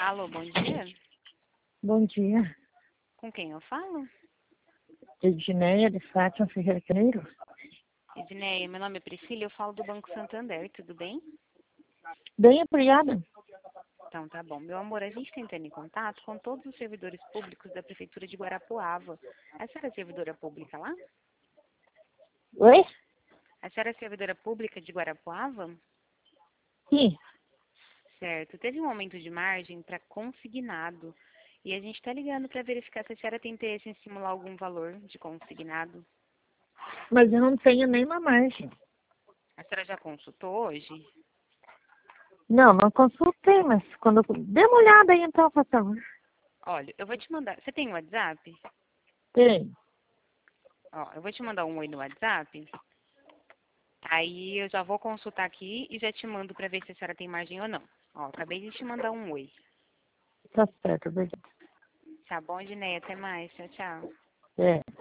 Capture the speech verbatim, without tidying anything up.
Alô, bom dia. Bom dia. Com quem eu falo? Edneia de Fátima Ferreira Caneiro. Edneia, meu nome é Priscila e eu falo do Banco Santander, tudo bem? Bem, obrigada. Então tá bom. Meu amor, a gente está entrando em contato com todos os servidores públicos da Prefeitura de Guarapuava. A senhora é servidora pública lá? Oi? A senhora é servidora pública de Guarapuava? Sim. Certo. Teve um aumento de margem para consignado. E a gente está ligando para verificar se a senhora tem interesse em simular algum valor de consignado. Mas eu não tenho nenhuma margem. A senhora já consultou hoje? Não, não consultei, mas quando... Dê uma olhada aí então, por favor. Olha, eu vou te mandar... Você tem um WhatsApp? Tem. Ó, eu vou te mandar um oi no WhatsApp. Aí eu já vou consultar aqui e já te mando para ver se a senhora tem margem ou não. Ó, acabei de te mandar um oi. Tá certo, obrigada. Tá bom, Edneia? Até mais. Tchau, tchau. É.